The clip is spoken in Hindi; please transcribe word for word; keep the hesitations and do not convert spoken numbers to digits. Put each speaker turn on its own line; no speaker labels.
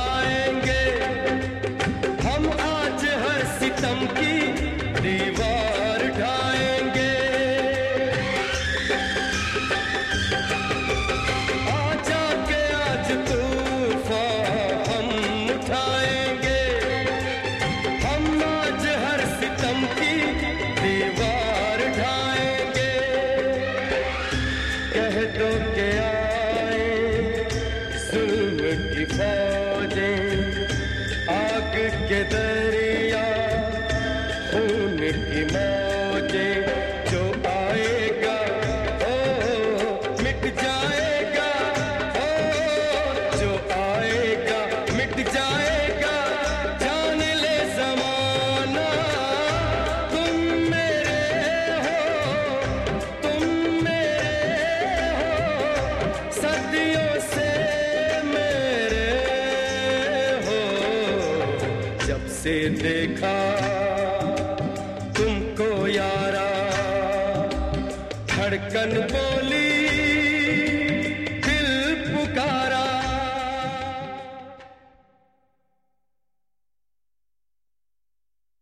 उठाएंगे, हम आज हर सितम की दीवार ढाएंगे। आजा के आज तूफान हम उठाएंगे, हम आज हर सितम की दीवार ढाएंगे। कह दो के आए जुल्म की फौजें, आग के दरिया खून की मौजें, जो आएगा ओ मिट जाएगा, ओ जो आएगा मिट जाएगा, जान ले ज़माना। तुम मेरे हो, तुम मेरे हो, सदियों से मेरे हो। जब से देखा तुमको यारा, धड़कन बोल